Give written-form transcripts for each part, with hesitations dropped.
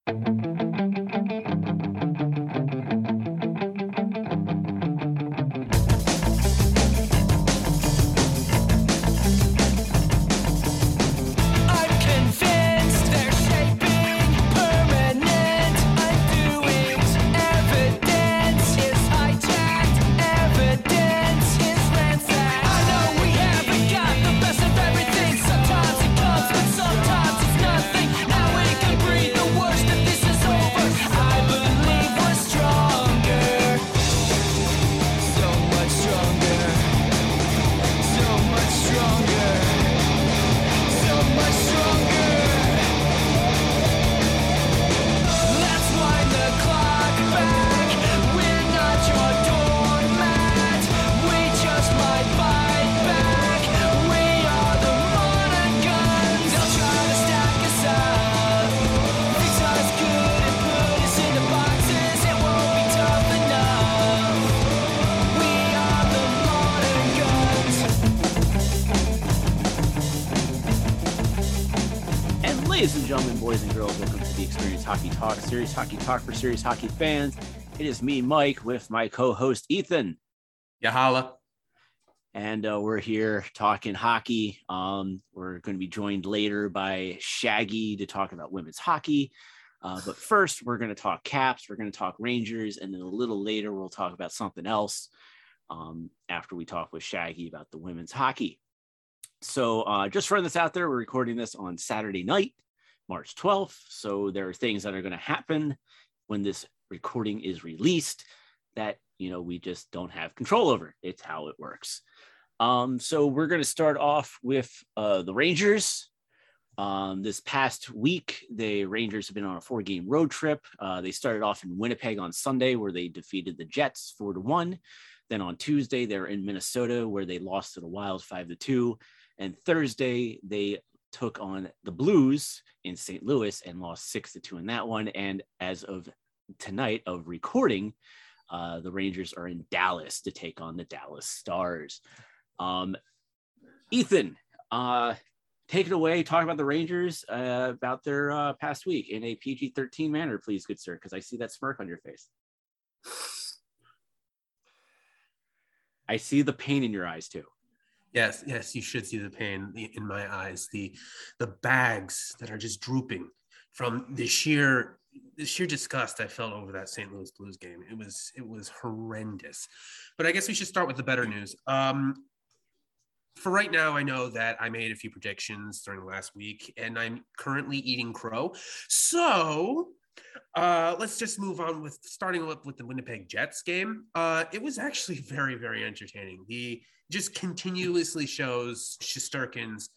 Ladies and gentlemen, boys and girls, welcome to the Experience Hockey Talk, Serious Hockey Talk for serious hockey fans. It is me, Mike, with my co-host, Ethan. Yahala. And we're here talking hockey. We're going to be joined later by Shaggy to talk about women's hockey. But first, we're going to talk Caps. We're going to talk Rangers. And then a little later, we'll talk about something else after we talk with Shaggy about the women's hockey. So just throwing this out there, we're recording this on Saturday night, March 12th. So there are things that are going to happen when this recording is released that, you know, we just don't have control over. It's how it works. So we're going to start off with the Rangers. This past week, the Rangers have been on a 4-game road trip. They started off in Winnipeg on Sunday, where they defeated the Jets 4-1. Then on Tuesday, they're in Minnesota, where they lost to the Wild 5-2. And Thursday, they took on the Blues in St. Louis and lost 6-2 in that one. And as of tonight of recording, the Rangers are in Dallas to take on the Dallas Stars. Ethan, take it away. Talk about the Rangers, about their past week in a PG-13 manner, please, good sir, because I see that smirk on your face. I see the pain in your eyes too. Yes, you should see the pain in my eyes. The bags that are just drooping from the sheer disgust I felt over that St. Louis Blues game. It was horrendous. But I guess we should start with the better news. For right now, I know that I made a few predictions during last week, and I'm currently eating crow. So let's just move on with starting up with the Winnipeg Jets game. It was actually very, very entertaining. He just continuously shows Shesterkin's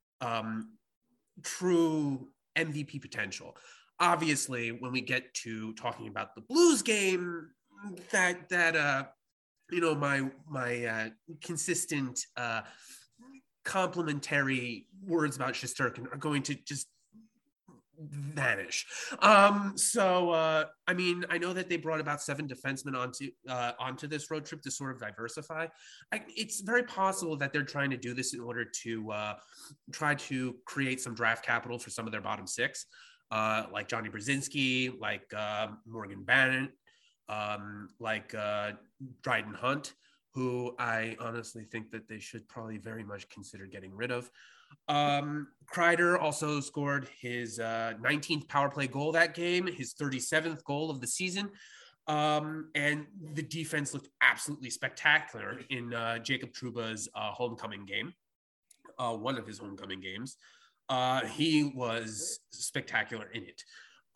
true MVP potential. Obviously, when we get to talking about the Blues game, that you know, my consistent complimentary words about Shesterkin are going to just vanish. I mean, I know that they brought about 7 defensemen onto this road trip to sort of diversify. It's very possible that they're trying to do this in order to try to create some draft capital for some of their bottom 6, like Johnny Brzezinski, like Morgan Bannon, like Dryden Hunt, who I honestly think that they should probably very much consider getting rid of. Kreider also scored his 19th power play goal that game, his 37th goal of the season. And the defense looked absolutely spectacular in Jacob Trouba's homecoming game, one of his homecoming games. He was spectacular in it.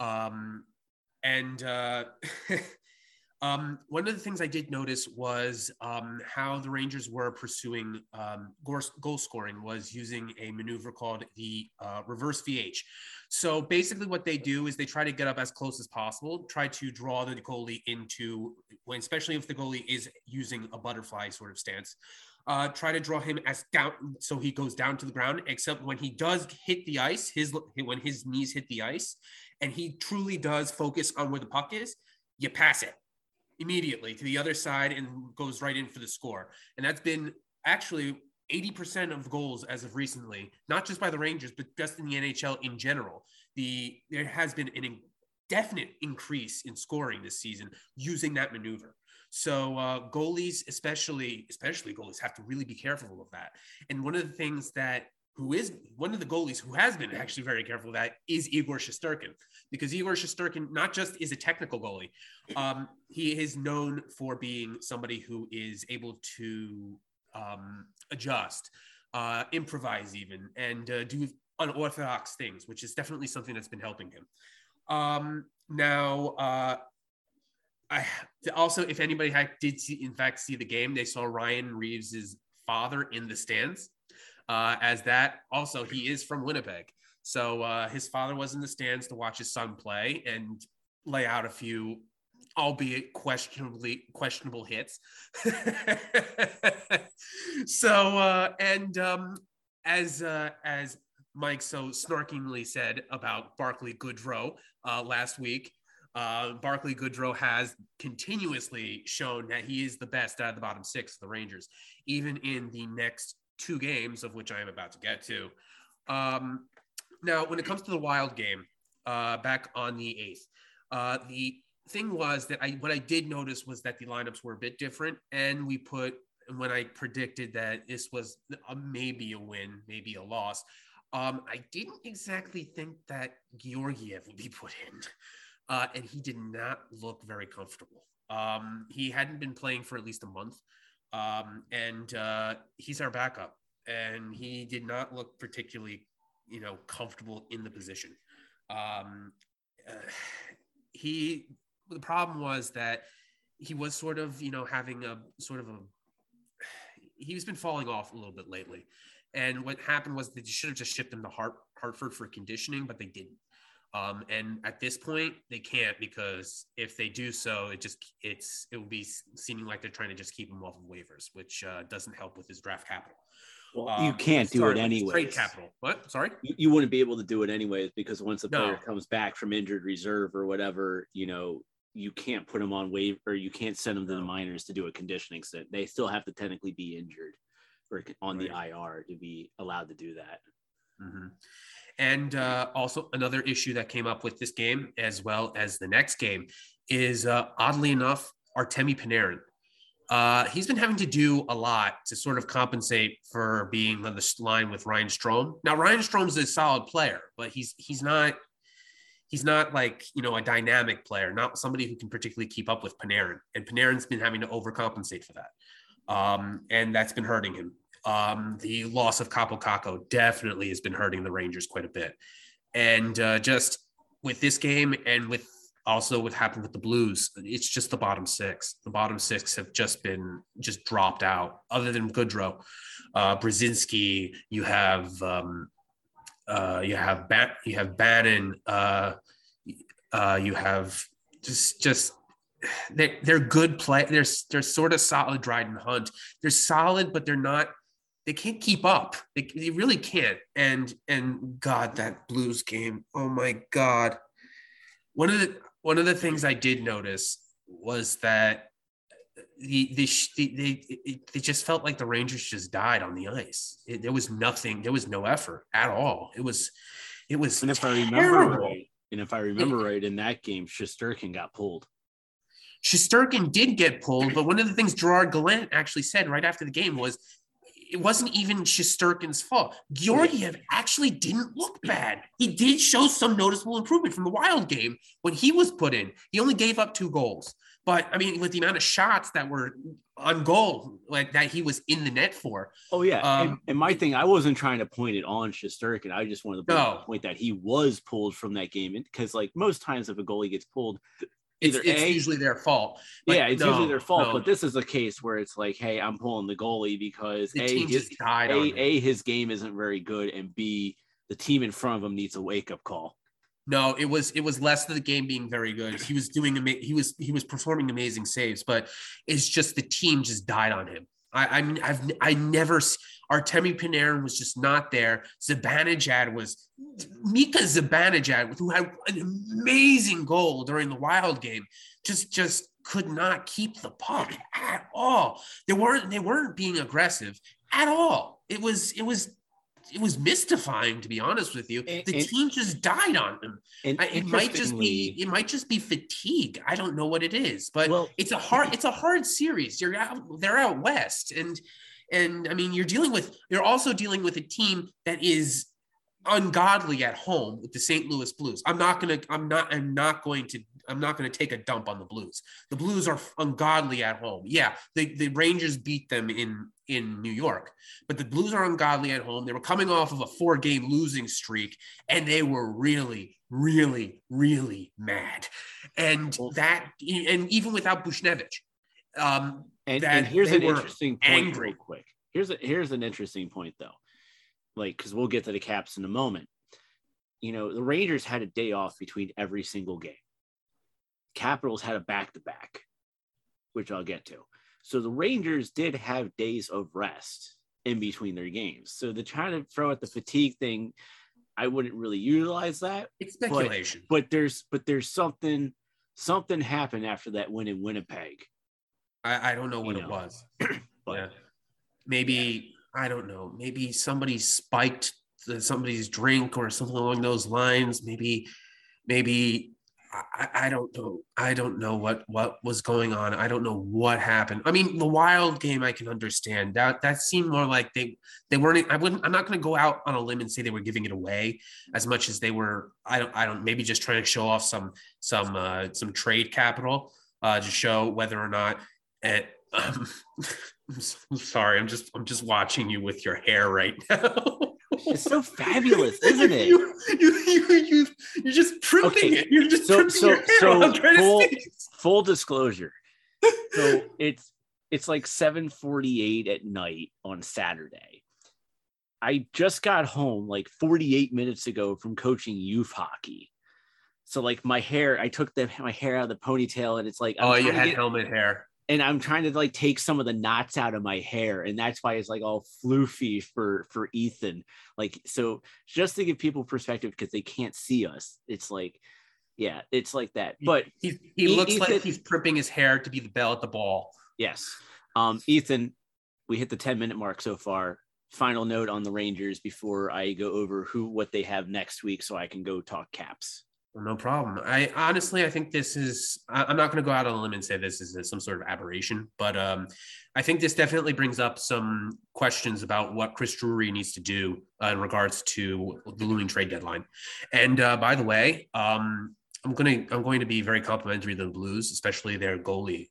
One of the things I did notice was how the Rangers were pursuing goal scoring was using a maneuver called the reverse VH. So basically what they do is they try to get up as close as possible, try to draw the goalie into, especially if the goalie is using a butterfly sort of stance, try to draw him as down so he goes down to the ground, except when he does hit the ice, when his knees hit the ice, and he truly does focus on where the puck is, you pass it immediately to the other side and goes right in for the score. And that's been actually 80% of goals as of recently, not just by the Rangers, but just in the NHL in general. There has been an definite increase in scoring this season using that maneuver. So goalies, especially goalies, have to really be careful of that. And one of the things that one of the goalies who has been actually very careful of that is Igor Shesterkin, because Igor Shesterkin not just is a technical goalie, he is known for being somebody who is able to adjust, improvise even, and do unorthodox things, which is definitely something that's been helping him. Now, I also, if anybody did see the game, they saw Ryan Reeves's father in the stands. As that also, he is from Winnipeg, so his father was in the stands to watch his son play and lay out a few, albeit questionable hits. So as Mike so snarkingly said about Barclay Goodrow last week, Barclay Goodrow has continuously shown that he is the best out of the bottom six of the Rangers, even in the next 2 games, of which I am about to get to. Now, when it comes to the Wild game, back on the 8th, the thing was that what I did notice was that the lineups were a bit different, and when I predicted that this was maybe a win, maybe a loss, I didn't exactly think that Georgiev would be put in, and he did not look very comfortable. He hadn't been playing for at least a month, and he's our backup, and he did not look particularly, comfortable in the position. The problem was that he was sort of, having he's been falling off a little bit lately. And what happened was that you should have just shipped him to Hartford for conditioning, but they didn't. And at this point, they can't, because if they do so, it will be seeming like they're trying to just keep him off of waivers, which doesn't help with his draft capital. Well, you can't do it anyway. Trade capital. What? Sorry? You wouldn't be able to do it anyways, because once a player comes back from injured reserve or whatever, you can't put him on waiver, or you can't send him to the minors to do a conditioning stint. They still have to technically be injured or on the IR to be allowed to do that. Mm-hmm. And also another issue that came up with this game, as well as the next game, is oddly enough, Artemi Panarin. He's been having to do a lot to sort of compensate for being on the line with Ryan Strome. Now, Ryan Strome's a solid player, but he's not like, a dynamic player, not somebody who can particularly keep up with Panarin. And Panarin's been having to overcompensate for that. And that's been hurting him. The loss of Kaapo Kakko definitely has been hurting the Rangers quite a bit. And just with this game, and with also what happened with the Blues, it's just the bottom six. The bottom six have just dropped out, other than Goodrow. Brzezinski, you have Bannon, you have just they're good play. They're sort of solid. Dryden Hunt, they're solid, but they can't keep up. They really can't. And God, that Blues game, oh my God. One of the things I did notice was that they just felt like the Rangers just died on the ice. There was nothing. There was no effort at all. It was. And if I remember right, in that game, Shesterkin got pulled. Shesterkin did get pulled, but one of the things Gerard Gallant actually said right after the game was it wasn't even Shesterkin's fault. Georgiev actually didn't look bad. He did show some noticeable improvement from the Wild game when he was put in. He only gave up 2 goals. But, I mean, with the amount of shots that were on goal, like that he was in the net for. Oh, yeah. And my thing, I wasn't trying to point it on Shesterkin. I just wanted to point that he was pulled from that game. Because, like, most times if a goalie gets pulled, it's usually their fault. It's usually their fault. But this is a case where it's like, hey, I'm pulling the goalie because the team just died on him. His game isn't very good, and B, the team in front of him needs a wake-up call. No, it was less of the game being very good. He was he was performing amazing saves, but it's just the team just died on him. I never Artemi Panarin was just not there. Mika Zibanejad, who had an amazing goal during the Wild game, just could not keep the puck at all. They weren't being aggressive at all. It was it was mystifying, to be honest with you. The team just died on him. It might just be fatigue. I don't know what it is, but it's a hard series. They're out west, and I mean, you're also dealing with a team that is ungodly at home with the St. Louis Blues. I'm not going to take a dump on the Blues. The Blues are ungodly at home. Yeah, the Rangers beat them in New York, but the Blues are ungodly at home. They were coming off of a 4-game losing streak, and they were really, really, really mad. And even without Buchnevich, and here's an interesting point. Angry. Real quick. Here's an interesting point though. Like, because we'll get to the Caps in a moment. You know, the Rangers had a day off between every single game. Capitals had a back-to-back, which I'll get to. So the Rangers did have days of rest in between their games. So to try to throw out the fatigue thing, I wouldn't really utilize that. It's speculation. But there's something happened after that win in Winnipeg. I don't know what it was. But yeah. Maybe, I don't know. Maybe somebody spiked somebody's drink or something along those lines. Maybe I don't know. I don't know what was going on. I don't know what happened. I mean, the Wild game I can understand. That seemed more like they weren't. I'm not going to go out on a limb and say they were giving it away as much as they were. I don't. Maybe just trying to show off some trade capital to show whether or not. I'm sorry. I'm just watching you with your hair right now. It's so fabulous, isn't it? You're just primping it. You're just primping your hair. So full disclosure. So it's like 7:48 at night on Saturday. I just got home like 48 minutes ago from coaching youth hockey. So like my hair, I took my hair out of the ponytail, and it's like, you had helmet hair. And I'm trying to like take some of the knots out of my hair. And that's why it's like all floofy for Ethan. Like, so just to give people perspective, because they can't see us, it's like, yeah, it's like that. But he looks Ethan, like he's primping his hair to be the bell at the ball. Yes. Ethan, we hit the 10-minute mark so far. Final note on the Rangers before I go over what they have next week, so I can go talk Caps. No problem. I think this is, I'm not going to go out on a limb and say this is some sort of aberration, but I think this definitely brings up some questions about what Chris Drury needs to do in regards to the looming trade deadline. And by the way, I'm going to be very complimentary to the Blues, especially their goalie.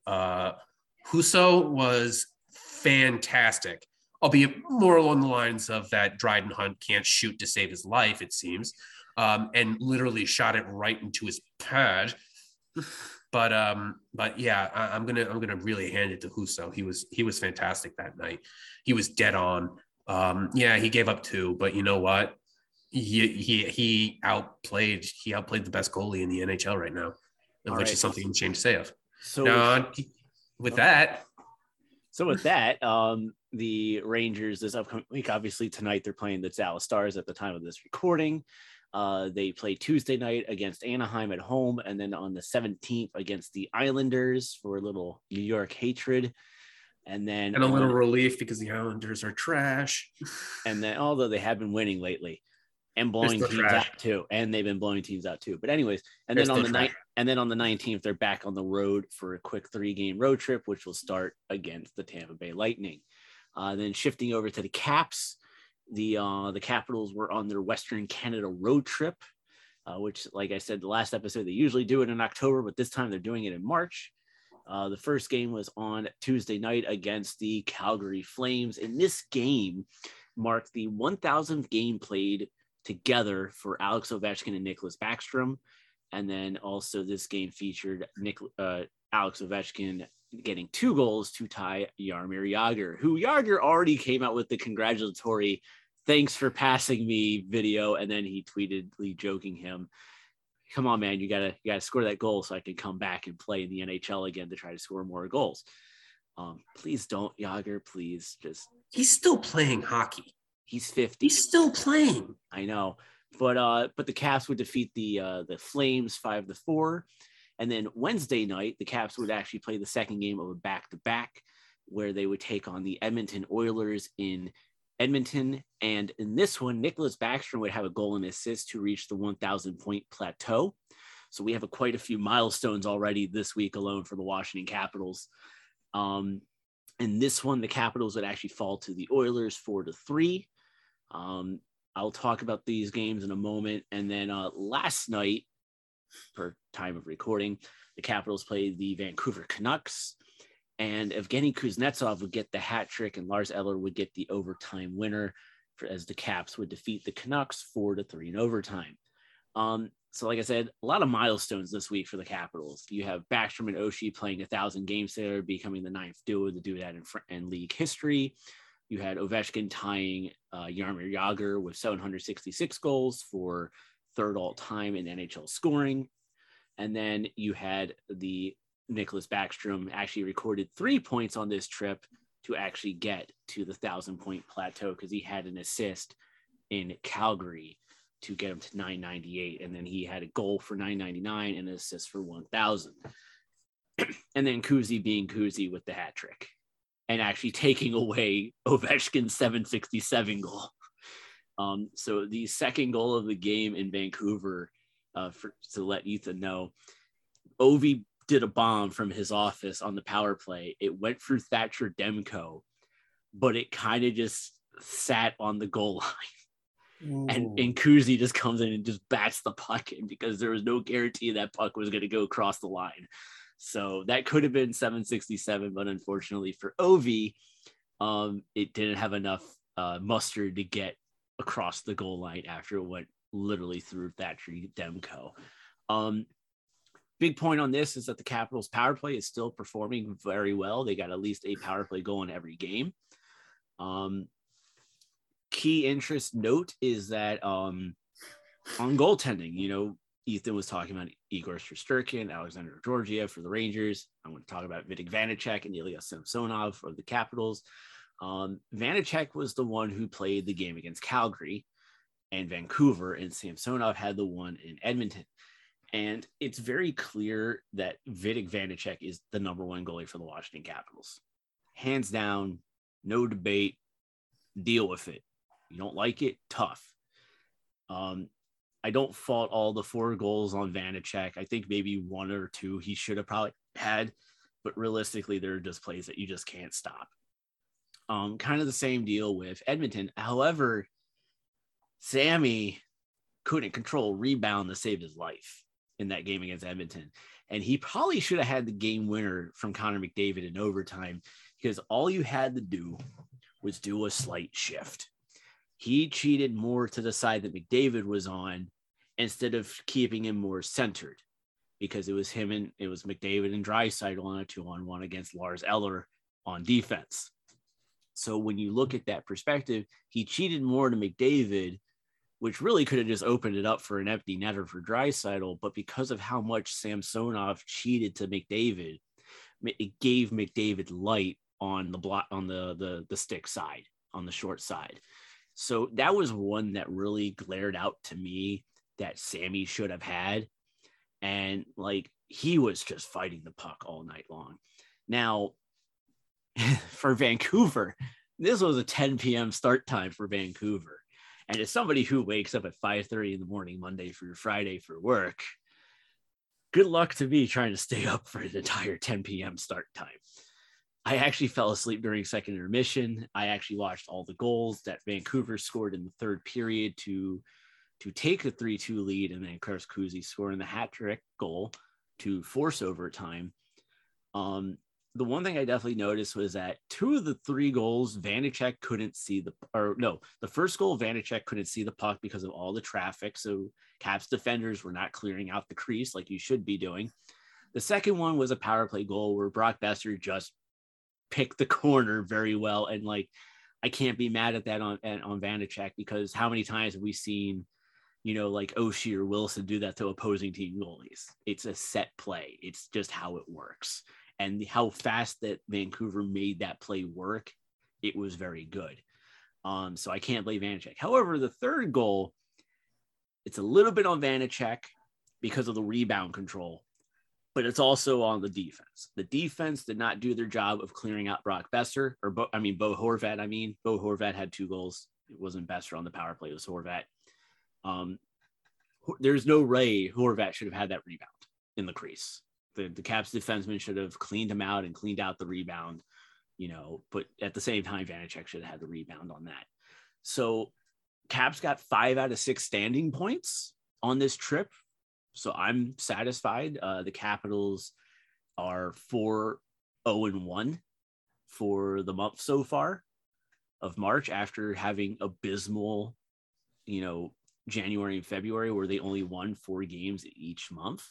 Husso was fantastic, albeit more along the lines of that Dryden Hunt can't shoot to save his life, it seems. And literally shot it right into his pad. But yeah, I'm gonna really hand it to Husso. He was fantastic that night. He was dead on. Yeah, he gave up 2, but you know what? He outplayed the best goalie in the NHL right now, which is something to say of. So now, with that, the Rangers this upcoming week, obviously tonight they're playing the Dallas Stars at the time of this recording. They play Tuesday night against Anaheim at home, and then on the 17th against the Islanders for a little New York hatred, and a little relief because the Islanders are trash. And then, although they have been winning lately and blowing teams out too, and they've been blowing teams out too. But anyways, then on the 19th, they're back on the road for a quick 3-game road trip, which will start against the Tampa Bay Lightning. Then shifting over to the Caps. The Capitals were on their Western Canada road trip, which, like I said, the last episode, they usually do it in October, but this time they're doing it in March. The first game was on Tuesday night against the Calgary Flames. And this game marked the 1,000th game played together for Alex Ovechkin and Nicklas Backstrom. And then also this game featured Alex Ovechkin getting 2 goals to tie Jaromir Jagr, who Jagr already came out with the congratulatory "thanks for passing me" video, and then he tweeted joking him, "Come on, man, you gotta score that goal so I can come back and play in the NHL again to try to score more goals." Please don't, Jagr. Please, just he's still playing hockey. He's 50. He's still playing. I know, but the Caps would defeat the Flames 5-4. And then Wednesday night, the Caps would actually play the second game of a back-to-back, where they would take on the Edmonton Oilers in Edmonton. And in this one, Nicholas Backstrom would have a goal and assist to reach the 1,000 point plateau. So we have quite a few milestones already this week alone for the Washington Capitals. In this one, the Capitals would actually fall to the Oilers 4-3. I'll talk about these games in a moment. And then last night, per time of recording, the Capitals played the Vancouver Canucks, and Evgeny Kuznetsov would get the hat trick, and Lars Eller would get the overtime winner as the Caps would defeat the Canucks 4-3 in overtime. So like I said, a lot of milestones this week for the Capitals. You have Backstrom and Oshie playing 1,000 games there, becoming the 9th duo to do that in league history. You had Ovechkin tying Jaromir Jagr with 766 goals for 3rd all-time in NHL scoring. And then you had the Nicholas Backstrom actually recorded 3 points on this trip to actually get to the 1,000 point plateau, because he had an assist in Calgary to get him to 998. And then he had a goal for 999 and an assist for 1,000. And then Kuzi being Kuzi with the hat trick and actually taking away Ovechkin's 767 goal. So the second goal of the game in Vancouver, to let Ethan know, Ovi did a bomb from his office on the power play. It went through Thatcher Demko, but it kind of just sat on the goal line. And Kuzi just comes in and just bats the puck in, because there was no guarantee that puck was going to go across the line. So that could have been 767, but unfortunately for Ovi, it didn't have enough mustard to get across the goal line after it went literally through Thatcher Demko. Big point on this is that the Capitals power play is still performing very well. They got at least a power play goal in every game. Key interest note is that on goaltending, Ethan was talking about Igor Shesterkin, Alexander Georgiev for the Rangers. I'm going to talk about Vitek Vanacek and Ilya Samsonov for the Capitals. Vanacek was the one who played the game against Calgary and Vancouver, and Samsonov had the one in Edmonton. And it's very clear that Vitek Vanacek is the number one goalie for the Washington Capitals. Hands down, no debate, deal with it. You don't like it, tough. I don't fault all the 4 goals on Vanacek. I think maybe 1 or 2 he should have probably had, but realistically, there are just plays that you just can't stop. Kind of the same deal with Edmonton. However, Sammy couldn't control rebound to save his life in that game against Edmonton. And he probably should have had the game winner from Connor McDavid in overtime, because all you had to do was do a slight shift. He cheated more to the side that McDavid was on instead of keeping him more centered, because it was McDavid and Draisaitl on a 2-on-1 against Lars Eller on defense. So when you look at that perspective, he cheated more to McDavid, which really could have just opened it up for an empty netter for Draisaitl. But because of how much Samsonov cheated to McDavid, it gave McDavid light on the block, on the stick side, on the short side. So that was one that really glared out to me that Sammy should have had. And he was just fighting the puck all night long. Now, for Vancouver, this was a 10 p.m. start time for Vancouver. And as somebody who wakes up at 5:30 in the morning, Monday through Friday for work, good luck to me trying to stay up for the entire 10 p.m. start time. I actually fell asleep during second intermission. I actually watched all the goals that Vancouver scored in the third period to take a 3-2 lead, and then Kurs Kuzi scoring the hat trick goal to force overtime. The one thing I definitely noticed was that 2 of the 3 goals, Vanacek couldn't see the first goal, Vanacek couldn't see the puck because of all the traffic. So Caps defenders were not clearing out the crease like you should be doing. The second one was a power play goal where Brock Besser just picked the corner very well. And I can't be mad at that on Vanacek, because how many times have we seen, Oshie or Wilson do that to opposing team goalies? It's a set play. It's just how it works. And how fast that Vancouver made that play work, it was very good. So I can't blame Vanacek. However, the third goal, it's a little bit on Vanacek because of the rebound control. but it's also on the defense. The defense did not do their job of clearing out Brock Besser Bo Horvat. Bo Horvat had 2 goals. It wasn't Besser on the power play. It was Horvat. There's no way Horvat should have had that rebound in the crease. The Caps defenseman should have cleaned him out and cleaned out the rebound, but at the same time, Vanecek should have had the rebound on that. So Caps got 5 out of 6 standing points on this trip. So I'm satisfied. The Capitals are 4-0-1 for the month so far of March after having abysmal, January and February where they only won 4 games each month.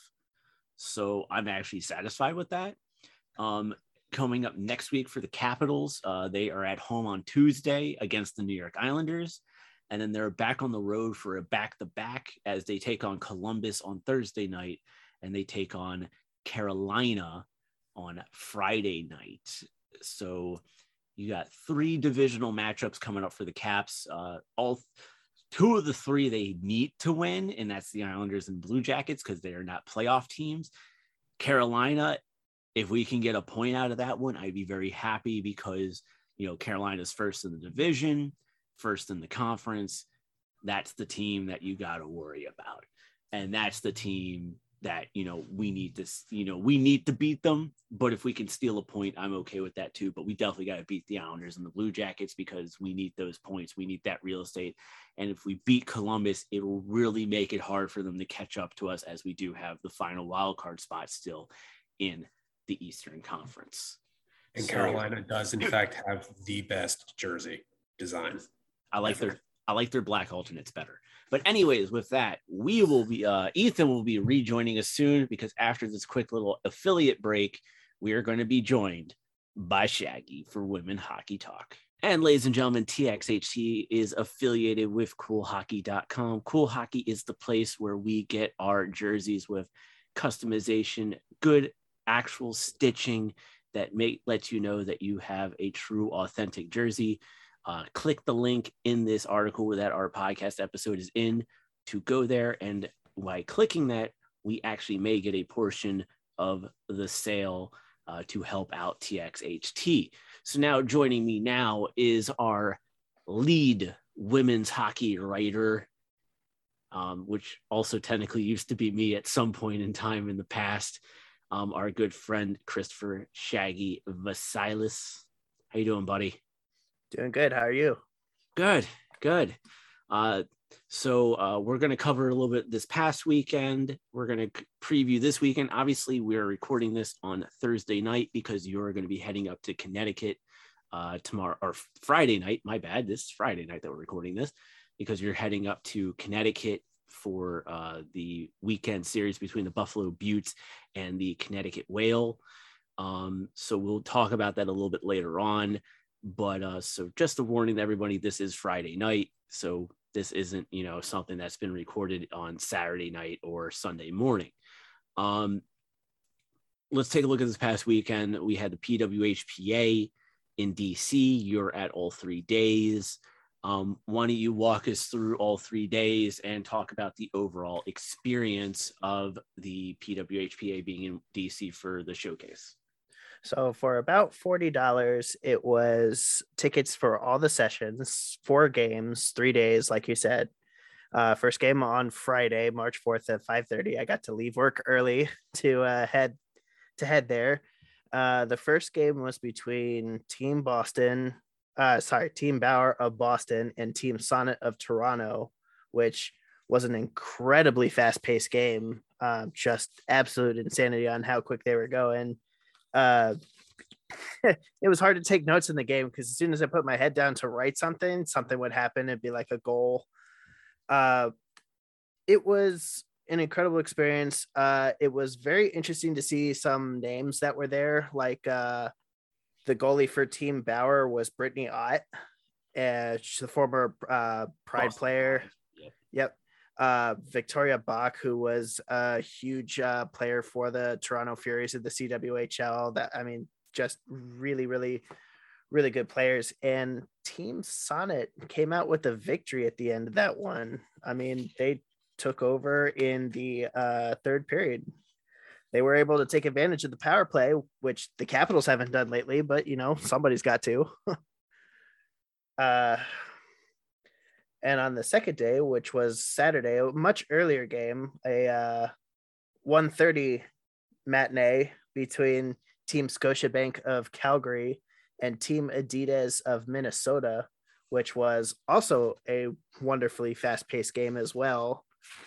So I'm actually satisfied with that. Coming up next week for the Capitals, they are at home on Tuesday against the New York Islanders. And then they're back on the road for a back-to-back as they take on Columbus on Thursday night and they take on Carolina on Friday night. So you got 3 divisional matchups coming up for the Caps. All 2 of the 3 they need to win, and that's the Islanders and Blue Jackets because they are not playoff teams. Carolina, if we can get a point out of that one, I'd be very happy because, Carolina's first in the division, first in the conference. That's the team that you got to worry about. And that's the team that, we need to beat them. But if we can steal a point, I'm okay with that too. But we definitely got to beat the Islanders and the Blue Jackets because we need those points. We need that real estate. And if we beat Columbus, it will really make it hard for them to catch up to us as we do have the final wild card spot still in the Eastern Conference. And Carolina does in fact have the best jersey design. I like their black alternates better. But anyways, with that, we will be Ethan will be rejoining us soon because after this quick little affiliate break, we are going to be joined by Shaggy for Women Hockey Talk. And ladies and gentlemen, TXHT is affiliated with CoolHockey.com. Cool Hockey is the place where we get our jerseys with customization, good actual stitching that lets you know that you have a true authentic jersey. Click the link in this article that our podcast episode is in to go there. And by clicking that, we actually may get a portion of the sale to help out TXHT. So now joining me now is our lead women's hockey writer, which also technically used to be me at some point in time in the past. Our good friend, Christopher Shaggy Vasilis. How you doing, buddy? Doing good. How are you? Good. So we're going to cover a little bit this past weekend. We're going to preview this weekend. Obviously, we are recording this on Thursday night because you're going to be heading up to Connecticut tomorrow or Friday night. My bad. This is Friday night that we're recording this because you're heading up to Connecticut for the weekend series between the Buffalo Beauts and the Connecticut Whale. So we'll talk about that a little bit later on. But so just a warning to everybody, this is Friday night. So this isn't, something that's been recorded on Saturday night or Sunday morning. Let's take a look at this past weekend. We had the PWHPA in DC. You're at all 3 days. Why don't you walk us through all 3 days and talk about the overall experience of the PWHPA being in DC for the showcase? So for about $40, it was tickets for all the sessions, 4 games, 3 days, like you said. First game on Friday, March 4th at 5:30. I got to leave work early to head there. The first game was between Team Bauer of Boston and Team Sonnet of Toronto, which was an incredibly fast-paced game. Just absolute insanity on how quick they were going. It was hard to take notes in the game because as soon as I put my head down to write something would happen. It'd be like a goal. It was an incredible experience. It was very interesting to see some names that were there, like the goalie for Team Bauer was Brittany Ott, she's the former Pride player. Yep. Victoria Bach, who was a huge player for the Toronto Furies of the CWHL. Just really, really, really good players. And Team Sonnet came out with a victory at the end of that one. They took over in the third period. they were able to take advantage of the power play, which the Capitals haven't done lately, but somebody's got to. uh, and on the second day, which was Saturday, a much earlier game, a 1:30 matinee between Team Scotiabank of Calgary and Team Adidas of Minnesota, which was also a wonderfully fast-paced game as well.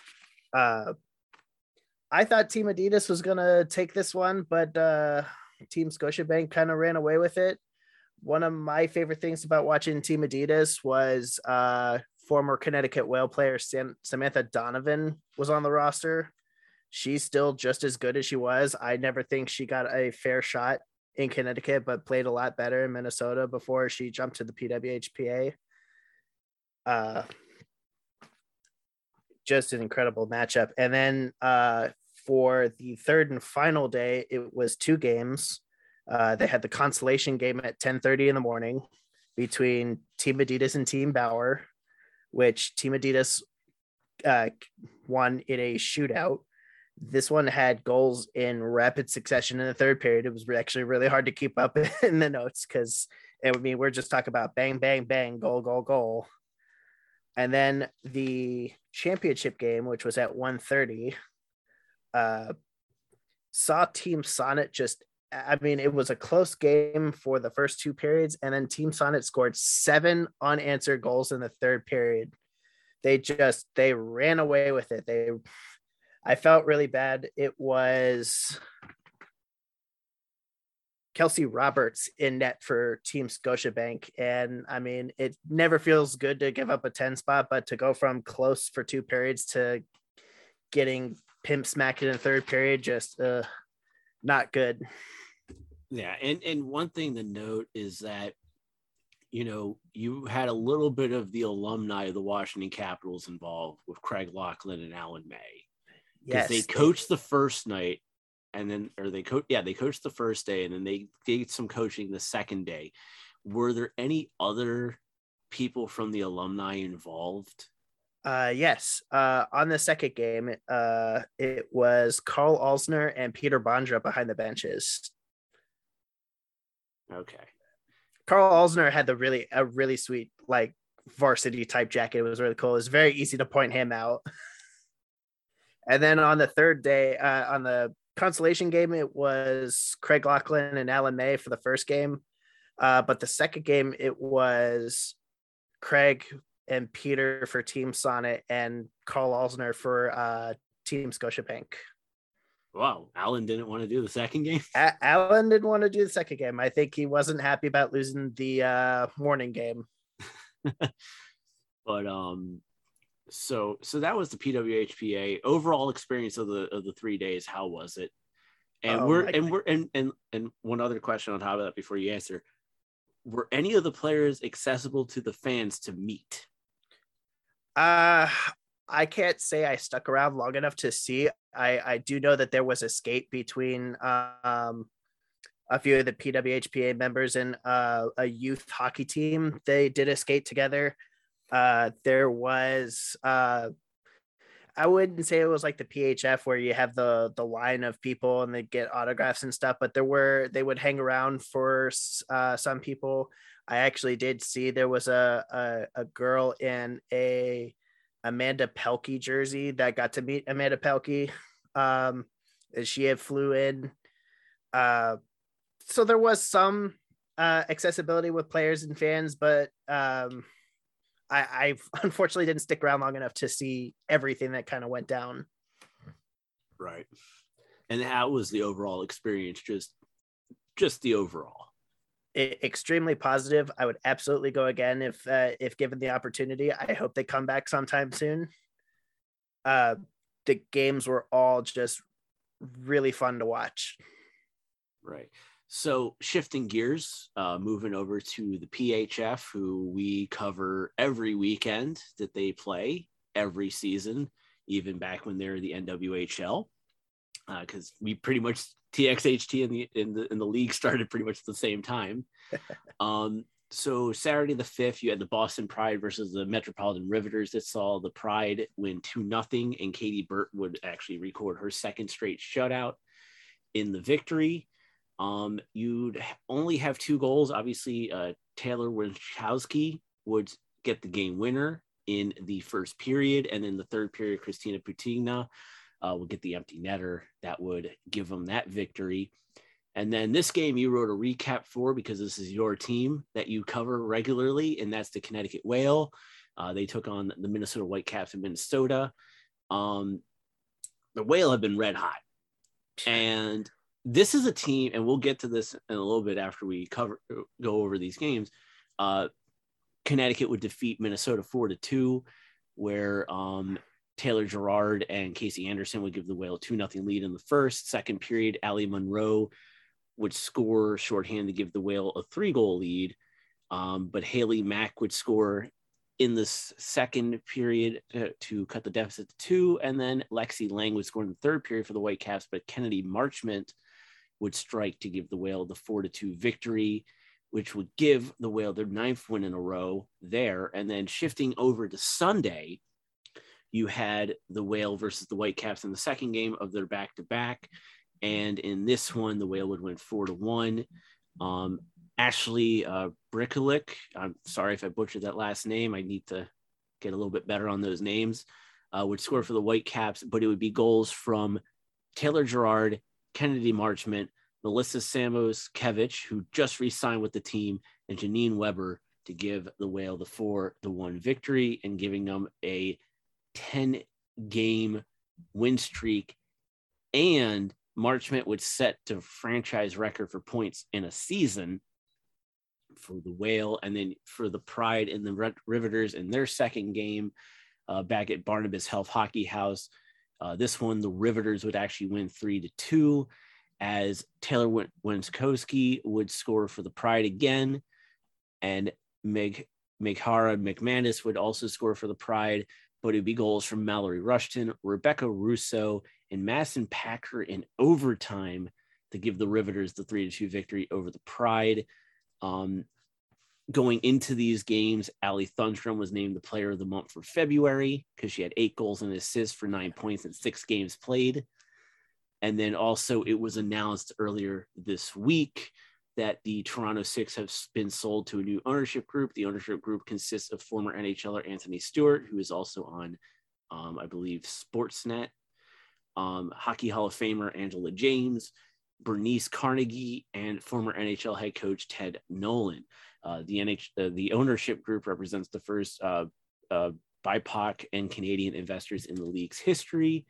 I thought Team Adidas was going to take this one, but Team Scotiabank kind of ran away with it. One of my favorite things about watching Team Adidas was former Connecticut Whale player Samantha Donovan was on the roster. She's still just as good as she was. I never think she got a fair shot in Connecticut, but played a lot better in Minnesota before she jumped to the PWHPA. Just an incredible matchup. And then for the third and final day, it was 2 games. They had the consolation game at 10:30 in the morning between Team Adidas and Team Bauer, which Team Adidas won in a shootout. This one had goals in rapid succession in the third period. It was actually really hard to keep up in the notes because we're just talking about bang, bang, bang, goal, goal, goal. And then the championship game, which was at 1:30, saw Team Sonnet it was a close game for the first 2 periods, and then Team Sonnet scored 7 unanswered goals in the third period. They ran away with it. I felt really bad. It was Kelsey Roberts in net for Team Scotiabank. And it never feels good to give up a 10 spot, but to go from close for 2 periods to getting pimp smacked in the third period, just not good. Yeah. And one thing to note is that, you had a little bit of the alumni of the Washington Capitals involved with Craig Laughlin and Alan May. Because they coached the first night, and then, they coached the first day, and then they did some coaching the second day. Were there any other people from the alumni involved? Yes. On the second game, it was Carl Alsner and Peter Bondra behind the benches. Okay. Carl Alsner had a really sweet, varsity type jacket. It was really cool. It was very easy to point him out. And then on the third day, on the consolation game, it was Craig Laughlin and Alan May for the first game. But the second game, it was Craig and Peter for Team Sonnet and Carl Alsner for Team Scotiabank. Wow. Alan didn't want to do the second game? Alan didn't want to do the second game. I think he wasn't happy about losing the morning game. But So that was the PWHPA overall experience of the 3 days. How was it? And one other question on top of that before you answer: were any of the players accessible to the fans to meet? I can't say I stuck around long enough to see. I do know that there was a skate between a few of the PWHPA members and a youth hockey team. They did a skate together. There was I wouldn't say it was like the PHF where you have the line of people and they get autographs and stuff, but they would hang around for some people. I actually did see there was a girl in a Amanda Pelkey jersey that got to meet Amanda Pelkey. She had flew in. So there was some accessibility with players and fans, but I unfortunately didn't stick around long enough to see everything that kind of went down. Right. And how was the overall experience? Just the overall. Extremely positive. I would absolutely go again if given the opportunity. I hope they come back sometime soon. The games were all just really fun to watch. Right. So shifting gears, moving over to the PHF, who we cover every weekend that they play every season, even back when they're the NWHL, because we pretty much TXHT in the league started pretty much at the same time. So Saturday the 5th, you had the Boston Pride versus the Metropolitan Riveters that saw the Pride win 2-0, and Katie Burt would actually record her second straight shutout. in the victory. You'd only have 2 goals. Obviously, Taylor Winchowski would get the game winner in the first period, and in the third period, Christina Putigna will get the empty netter that would give them that victory. And then this game you wrote a recap for because this is your team that you cover regularly, and that's the Connecticut Whale. They took on the Minnesota Whitecaps in Minnesota. The Whale have been red hot. And this is a team, and we'll get to this in a little bit after we go over these games. Connecticut would defeat Minnesota 4-2, where Taylor Gerard and Casey Anderson would give the Whale a 2-0 lead in the first. Second period, Allie Monroe would score shorthand to give the Whale a 3-goal lead. But Haley Mack would score in the second period to cut the deficit to 2. And then Lexi Lang would score in the third period for the Whitecaps, but Kennedy Marchment would strike to give the Whale the 4-2 victory, which would give the Whale their 9th win in a row there. And then shifting over to Sunday, you had the Whale versus the Whitecaps in the second game of their back-to-back. And in this one, the Whale would win 4-1. Ashley Brikulik, I'm sorry if I butchered that last name. I need to get a little bit better on those names, would score for the Whitecaps, but it would be goals from Taylor Gerard, Kennedy Marchment, Melissa Samos-Kevich, who just re-signed with the team, and Janine Weber to give the Whale the 4-1 victory and giving them a 10-game win streak. And Marchment would set to franchise record for points in a season for the Whale. And then for the Pride and the Riveters in their second game back at Barnabas Health Hockey House, this one, the Riveters would actually win 3-2 as Taylor Winskowski would score for the Pride again. And Meghara McManus would also score for the Pride, but it'd be goals from Mallory Rushton, Rebecca Russo, and Madison Packer in overtime to give the Riveters the 3-2 victory over the Pride. Going into these games, Allie Thunstrom was named the player of the month for February because she had 8 goals and assists for 9 points in 6 games played. And then also it was announced earlier this week that the Toronto Six have been sold to a new ownership group. The ownership group consists of former NHLer Anthony Stewart, who is also on, I believe, Sportsnet, Hockey Hall of Famer Angela James, Bernice Carnegie, and former NHL head coach Ted Nolan. The ownership group represents the first BIPOC and Canadian investors in the league's history,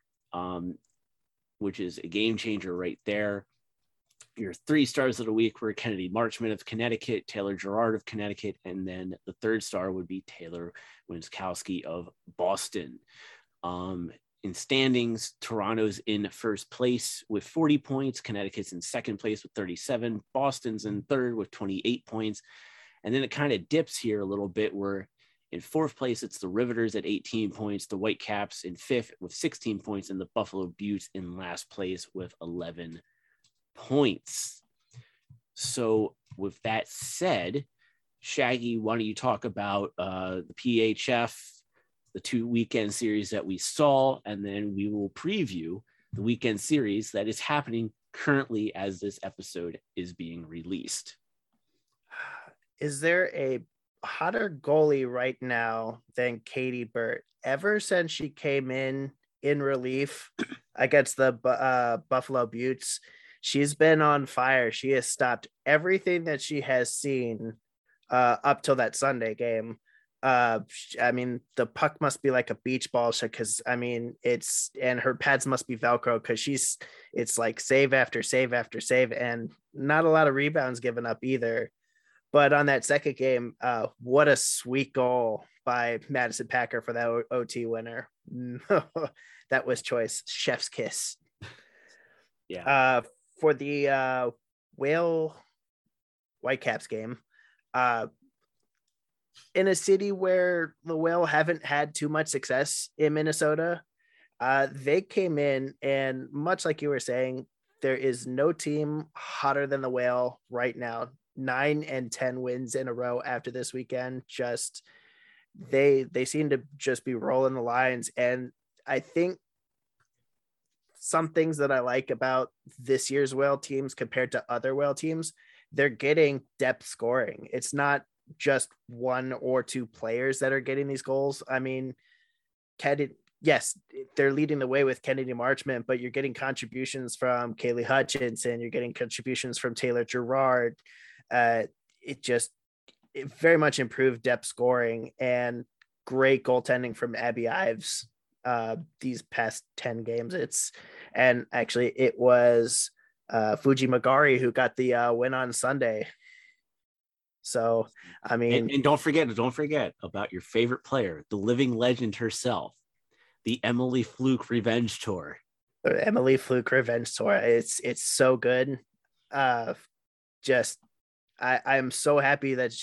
which is a game changer right there. Your 3 stars of the week were Kennedy Marchment of Connecticut, Taylor Gerard of Connecticut, and then the 3rd star would be Taylor Winskowski of Boston. In standings, Toronto's in first place with 40 points. Connecticut's in second place with 37. Boston's in third with 28 points. And then it kind of dips here a little bit where in 4th place, it's the Riveters at 18 points, the Whitecaps in 5th with 16 points, and the Buffalo Beauts in last place with 11 points. So with that said, Shaggy, why don't you talk about the PHF, the 2 weekend series that we saw, and then we will preview the weekend series that is happening currently as this episode is being released. Is there a hotter goalie right now than Katie Burt? Ever since she came in relief against the Buffalo Beauts, she's been on fire. She has stopped everything that she has seen up till that Sunday game. I mean, the puck must be like a beach ball because and her pads must be Velcro because it's like save after save after save and not a lot of rebounds given up either. But on that second game, what a sweet goal by Madison Packer for that OT winner. That was choice. Chef's kiss. Yeah. For the Whale Whitecaps game, in a city where the Whale haven't had too much success in Minnesota, they came in, and much like you were saying, there is no team hotter than the Whale right now. 9 and 10 wins in a row after this weekend. Just they seem to just be rolling the lines, and I think some things that I like about this year's Whale teams compared to other Whale teams. They're getting depth scoring. It's not just one or two players that are getting these goals. I mean, yes, they're leading the way with Kennedy Marchment, but you're getting contributions from Kaylee Hutchinson. You're getting contributions from Taylor Gerard. It very much improved depth scoring and great goaltending from Abby Ives these past 10 games. It was Fuji Magari who got the win on Sunday. So, I mean, and don't forget about your favorite player, the living legend herself, the Emily Fluke Revenge Tour. Emily Fluke Revenge Tour. It's so good. I'm so happy that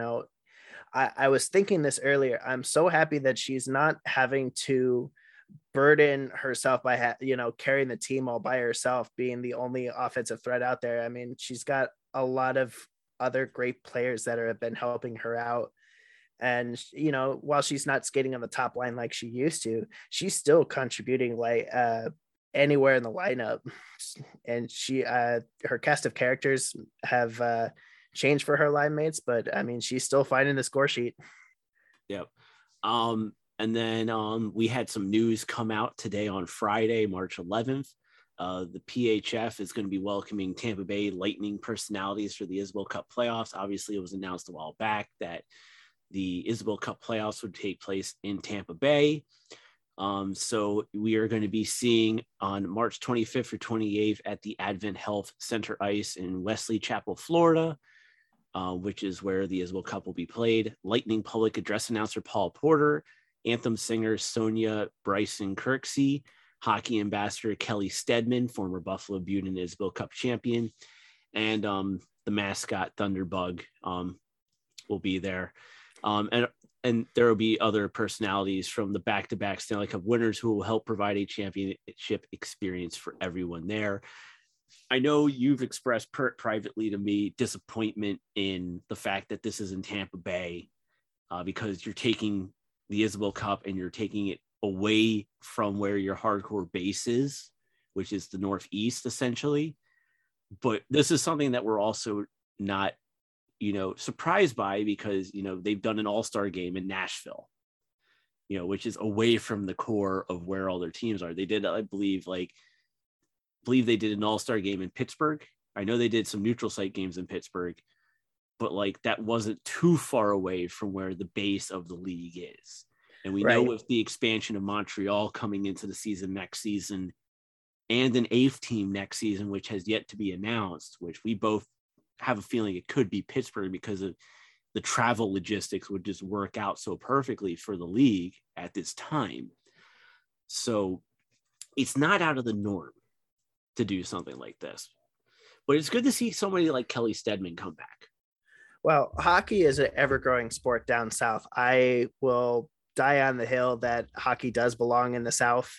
I was thinking this earlier. I'm so happy that she's not having to burden herself by carrying the team all by herself, being the only offensive threat out there. I mean, she's got a lot of other great players that have been helping her out. And, while she's not skating on the top line like she used to, she's still contributing anywhere in the lineup. And her cast of characters have changed for her line mates, but I mean, she's still finding the score sheet. Yep. And then we had some news come out today on Friday, March 11th. The PHF is going to be welcoming Tampa Bay Lightning personalities for the Isabel Cup playoffs. Obviously, it was announced a while back that the Isabel Cup playoffs would take place in Tampa Bay. So we are going to be seeing on March 25th or 28th at the Advent Health Center Ice in Wesley Chapel, Florida, which is where the Isabel Cup will be played. Lightning public address announcer Paul Porter, anthem singer Sonia Bryson Kirksey, hockey ambassador Kelly Stedman, former Buffalo Butte and Isabel Cup champion, and the mascot Thunderbug will be there. And there will be other personalities from the back-to-back Stanley Cup winners who will help provide a championship experience for everyone there. I know you've expressed privately to me disappointment in the fact that this is in Tampa Bay because you're taking the Isabel Cup and you're taking it away from where your hardcore base is, which is the Northeast essentially. But this is something that we're also not surprised by because, they've done an all-star game in Nashville, which is away from the core of where all their teams are. They did, I believe they did an all-star game in Pittsburgh. I know they did some neutral site games in Pittsburgh, but that wasn't too far away from where the base of the league is. And we know with the expansion of Montreal coming into the season next season and an 8th team next season, which has yet to be announced, which we both have a feeling it could be Pittsburgh because of the travel logistics would just work out so perfectly for the league at this time. So it's not out of the norm to do something like this, but it's good to see somebody like Kelly Stedman come back. Well, hockey is an ever-growing sport down south. I will die on the hill that hockey does belong in the South.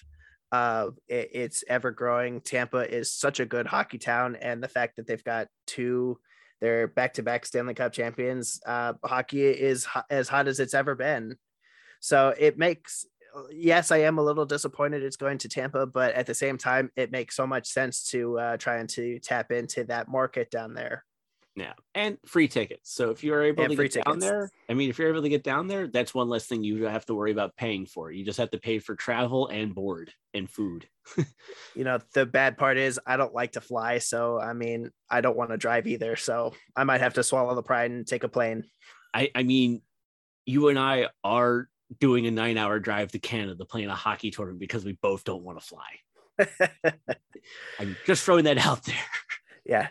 It's ever-growing. Tampa is such a good hockey town, and the fact that they've got they're back-to-back Stanley Cup champions. Hockey is as hot as it's ever been. So it makes, yes, I am a little disappointed it's going to Tampa, but at the same time, it makes so much sense to trying to tap into that market down there. Yeah, and free tickets. So if you're able to get down there, if you're able to get down there, that's one less thing you have to worry about paying for. You just have to pay for travel and board and food. The bad part is I don't like to fly. So, I don't want to drive either. So I might have to swallow the pride and take a plane. I mean, you and I are doing a 9-hour drive to Canada playing a hockey tournament because we both don't want to fly. I'm just throwing that out there. Yeah.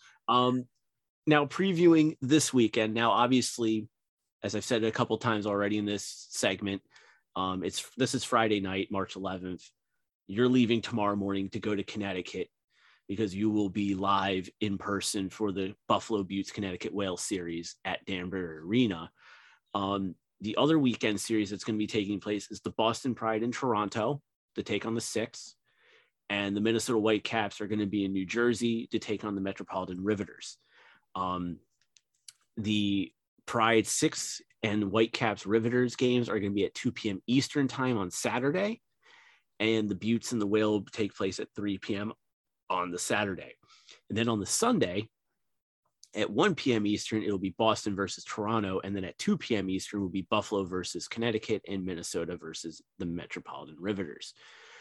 Now previewing this weekend. Now, obviously, as I've said a couple times already in this segment, this is Friday night, March 11th. You're leaving tomorrow morning to go to Connecticut because you will be live in person for the Buffalo Buttes Connecticut Whale series at Danbury Arena. The other weekend series that's going to be taking place is the Boston Pride in Toronto to take on the Six, and the Minnesota Whitecaps are going to be in New Jersey to take on the Metropolitan Riveters. The Pride 6 and Whitecaps Riveters games are going to be at 2 p.m. Eastern time on Saturday. and the Buttes and the Whale will take place at 3 p.m. on the Saturday. And then on the Sunday at 1 p.m. Eastern, it'll be Boston versus Toronto. And then at 2 p.m. Eastern will be Buffalo versus Connecticut and Minnesota versus the Metropolitan Riveters.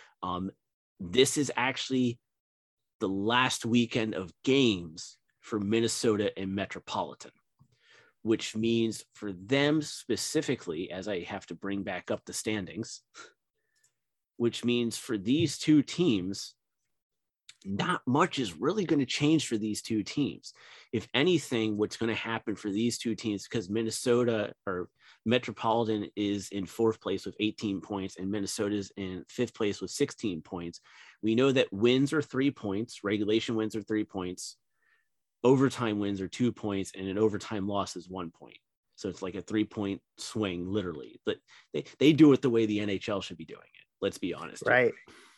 This is actually the last weekend of games for Minnesota and Metropolitan, which means for them specifically, as I have to bring back up the standings, which means for these two teams, not much is really going to change for these two teams. If anything, what's going to happen for these two teams, because Minnesota or Metropolitan is in 4th place with 18 points and Minnesota's in 5th place with 16 points. We know that wins are 3 points, regulation wins are 3 points, overtime wins are 2 points, and an overtime loss is 1 point. So it's like a 3-point swing, literally. But they do it the way the NHL should be doing it. Let's be honest. Right.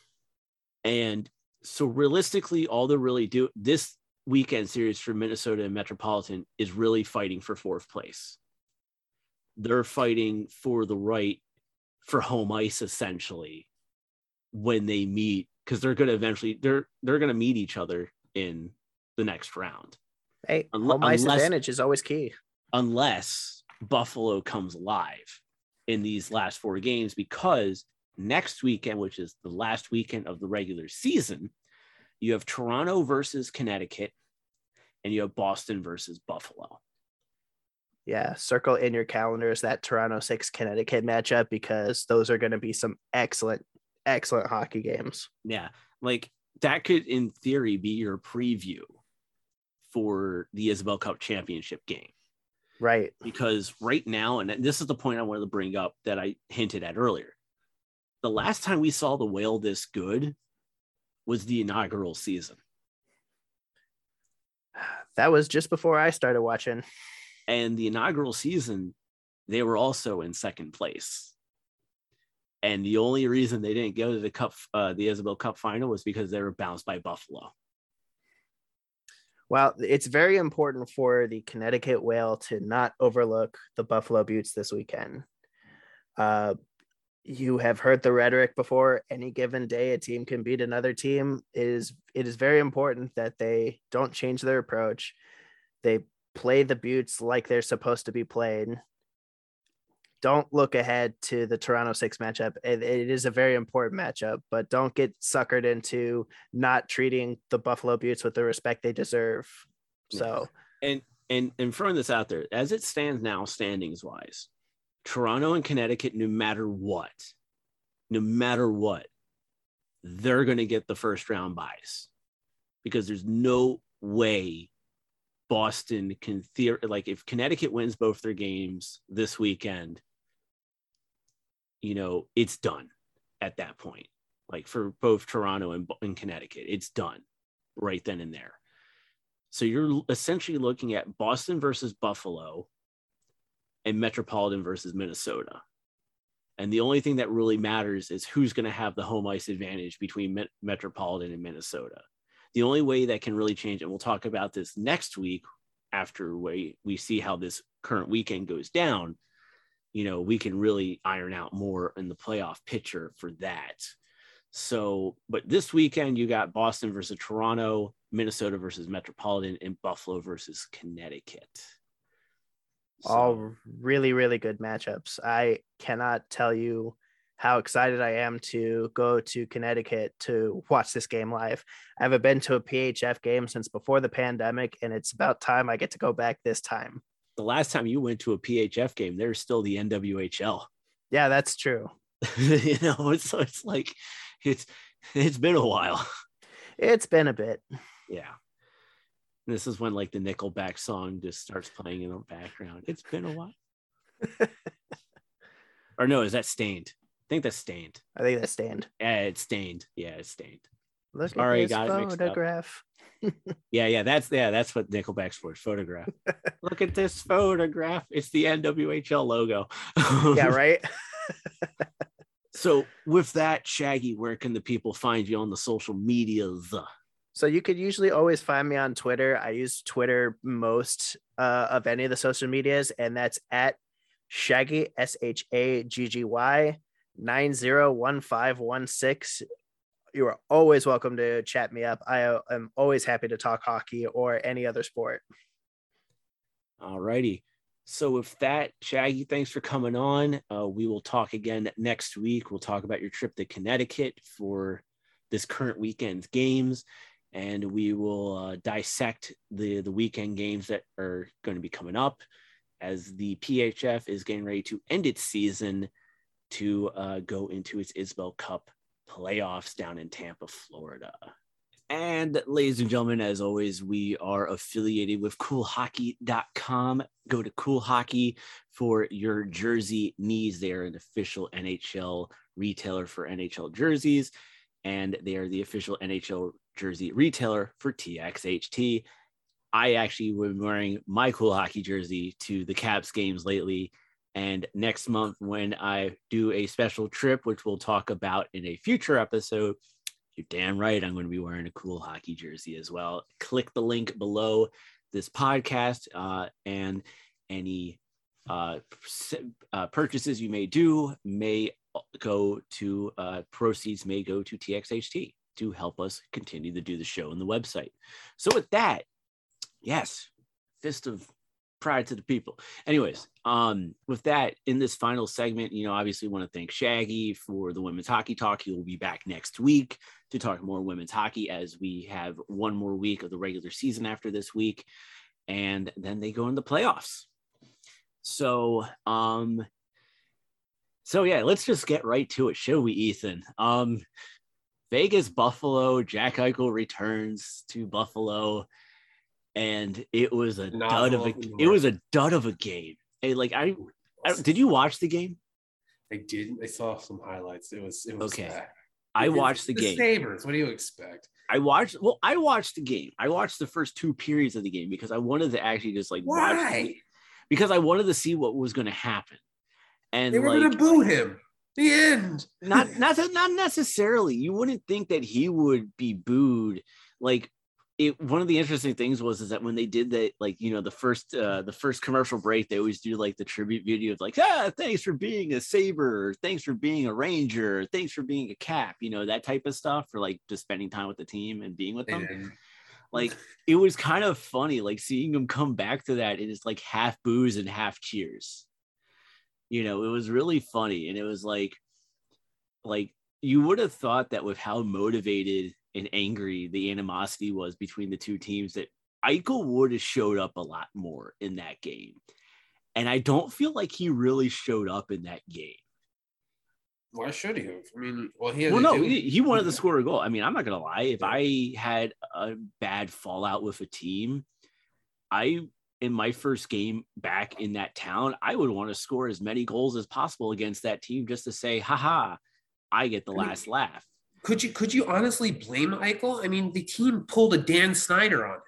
And so realistically, all they're really do this weekend series for Minnesota and Metropolitan is really fighting for 4th place. They're fighting for the right for home ice, essentially, when they meet, because they're going to eventually they're going to meet each other in the next round. Hey, home ice advantage is always key. Unless Buffalo comes alive in these last 4 games, because next weekend, which is the last weekend of the regular season, you have Toronto versus Connecticut and you have Boston versus Buffalo. Yeah, circle in your calendars that Toronto 6 Connecticut matchup, because those are going to be some excellent hockey games. Yeah, like that could in theory be your preview for the Isabel Cup championship game. Right. Because right now, and this is the point I wanted to bring up that I hinted at earlier, the last time we saw the Whale this good was the inaugural season. That was just before I started watching. And the inaugural season, they were also in 2nd place. And the only reason they didn't go to the Cup, the Isabel Cup final, was because they were bounced by Buffalo. Well, it's very important for the Connecticut Whale to not overlook the Buffalo Buttes this weekend. You have heard the rhetoric before. Any given day, a team can beat another team. It is very important that they don't change their approach. They play the Buttes like they're supposed to be played. Don't look ahead to the Toronto 6 matchup. It is a very important matchup, but don't get suckered into not treating the Buffalo Buttes with the respect they deserve. So, and throwing this out there, as it stands now, standings wise, Toronto and Connecticut, no matter what, they're going to get the first round buys, because there's no way Boston can like if Connecticut wins both their games this weekend, it's done at that point. Like for both Toronto and Connecticut, it's done right then and there. So you're essentially looking at Boston versus Buffalo and Metropolitan versus Minnesota. And the only thing that really matters is who's going to have the home ice advantage between Metropolitan and Minnesota. The only way that can really change, and we'll talk about this next week after we see how this current weekend goes down, we can really iron out more in the playoff picture for that. So, but this weekend you got Boston versus Toronto, Minnesota versus Metropolitan, and Buffalo versus Connecticut. All really, really good matchups. I cannot tell you how excited I am to go to Connecticut to watch this game live. I haven't been to a PHF game since before the pandemic, and it's about time I get to go back this time. The last time you went to a PHF game, there's still the NWHL. Yeah, that's true. It's like it's been a while. It's been a bit. Yeah. This is when like the Nickelback song just starts playing in the background. It's been a while. Or no, is that Stained? I think that's Stained. Yeah, it's Stained. Yeah, it's Stained. Look at this photograph. Yeah, that's what Nickelback's for, photograph. Look at this photograph. It's the NWHL logo. Yeah, right. So with that, Shaggy, where can the people find you on the social medias? So you could usually always find me on Twitter. I use Twitter most of any of the social medias, and that's at Shaggy, SHAGGY 901516. You are always welcome to chat me up. I am always happy to talk hockey or any other sport. All righty. So with that, Shaggy, thanks for coming on. We will talk again next week. We'll talk about your trip to Connecticut for this current weekend's games, and we will dissect the weekend games that are going to be coming up as the PHF is getting ready to end its season to go into its Isabel Cup playoffs down in Tampa, Florida. And ladies and gentlemen, as always, we are affiliated with coolhockey.com. Go to Cool Hockey for your jersey needs. They are an official NHL retailer for NHL jerseys, and they are the official NHL jersey retailer for TXHT. I actually was wearing my Cool Hockey jersey to the Caps games lately. And next month, when I do a special trip, which we'll talk about in a future episode, you're damn right, I'm going to be wearing a Cool Hockey jersey as well. Click the link below this podcast, and any purchases you may do may go to proceeds may go to TXHT to help us continue to do the show and the website. So with that, yes, fist of pride to the people. Anyways, with that, in this final segment, obviously want to thank Shaggy for the Women's Hockey Talk. He will be back next week to talk more women's hockey, as we have one more week of the regular season after this week, and then they go in the playoffs. So yeah, let's just get right to it, shall we, Ethan? Vegas Buffalo, Jack Eichel returns to Buffalo, and it was a dud of a game. Hey, I did you watch the game? I didn't. I saw some highlights. It was okay. Bad. I watched the game. Sabres. What do you expect? I watched the game. I watched the first 2 periods of the game because I wanted to actually just watch it, because I wanted to see what was going to happen. And they were going to boo him. The end. Not necessarily. You wouldn't think that he would be booed. One of the interesting things was that when they did that, the first commercial break, they always do the tribute video of thanks for being a Sabre, or thanks for being a Ranger, or thanks for being a Cap, that type of stuff, for just spending time with the team and being with them. It was kind of funny, seeing them come back to that, and it's half boos and half cheers. It was really funny, and it was like you would have thought that with how motivated and angry the animosity was between the two teams, that Eichel would have showed up a lot more in that game. And I don't feel like he really showed up in that game. Why should he have? I mean, he wanted to score a goal. I mean, I'm not going to lie. If I had a bad fallout with a team, in my first game back in that town, I would want to score as many goals as possible against that team, just to say, haha, I get the last laugh. Could you honestly blame Eichel? I mean, the team pulled a Dan Snyder on him.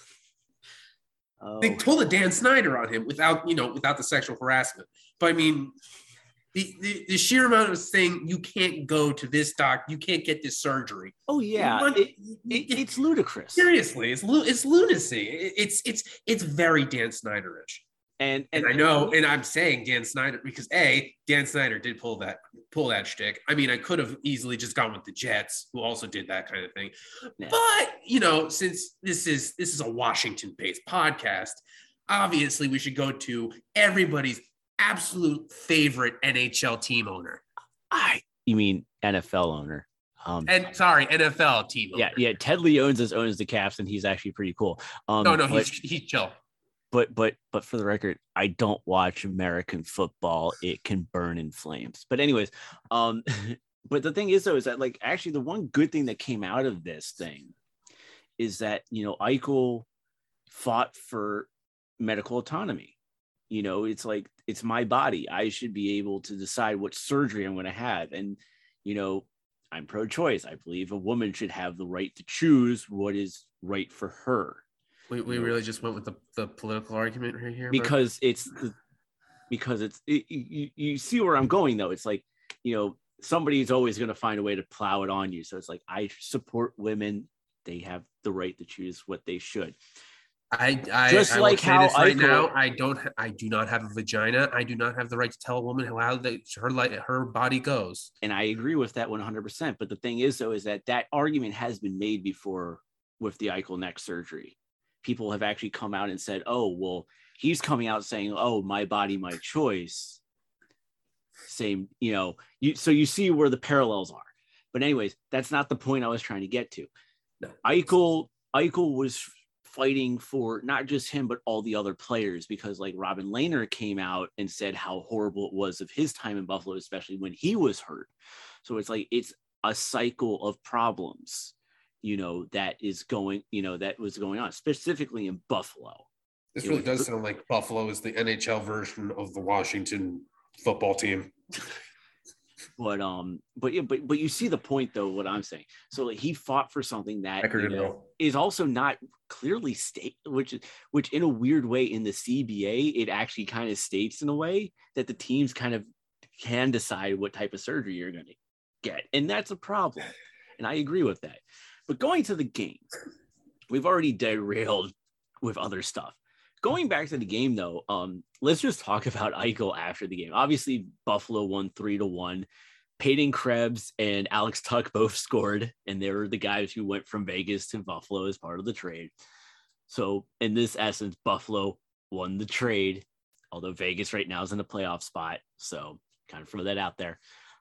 They pulled a Dan Snyder on him without the sexual harassment. But I mean, the sheer amount of saying you can't go to this doc, you can't get this surgery. Oh yeah, it's ludicrous. Seriously, it's lunacy. It's very Dan Snyderish. And I know, and I'm saying Dan Snyder because Dan Snyder did pull that shtick. I mean, I could have easily just gone with the Jets, who also did that kind of thing. Yeah. But since this is a Washington-based podcast, obviously we should go to everybody's absolute favorite NHL team owner. You mean NFL owner? NFL team owner. Yeah. Ted Lee owns the Caps, and he's actually pretty cool. He's chill. But for the record, I don't watch American football. It can burn in flames. But anyways, but the thing is, though, is that actually the one good thing that came out of this thing is that, Eichel fought for medical autonomy. It's my body. I should be able to decide what surgery I'm going to have. And, I'm pro-choice. I believe a woman should have the right to choose what is right for her. We really just went with the political argument right here, because you see where I'm going, though. It's somebody's always going to find a way to plow it on you. So it's I support women. They have the right to choose what they should. Just I will like say how this right now. Eichel, I do not have a vagina. I do not have the right to tell a woman her body goes. and I agree with that 100%. But the thing is, though, is that argument has been made before with the Eichel neck surgery. People have actually come out and said, "Oh, well, he's coming out saying, oh, my body, my choice." Same, so you see where the parallels are. But anyways, that's not the point I was trying to get to. No. Eichel was fighting for not just him, but all the other players, because like Robin Lehner came out and said how horrible it was of his time in Buffalo, especially when he was hurt. So it's like, it's a cycle of problems, that was going on specifically in Buffalo. This really does sound like Buffalo is the NHL version of the Washington football team. But you see the point, though, what I'm saying. So like, he fought for something that is also not clearly stated, which in a weird way in the CBA, it actually kind of states in a way that the teams kind of can decide what type of surgery you're going to get. And that's a problem. And I agree with that. But going to the game, we've already derailed with other stuff. Going back to the game, though, let's just talk about Eichel after the game. Obviously, Buffalo won 3-1. Peyton Krebs and Alex Tuch both scored, and they were the guys who went from Vegas to Buffalo as part of the trade. So, in this essence, Buffalo won the trade, although Vegas right now is in a playoff spot. So, kind of throw that out there.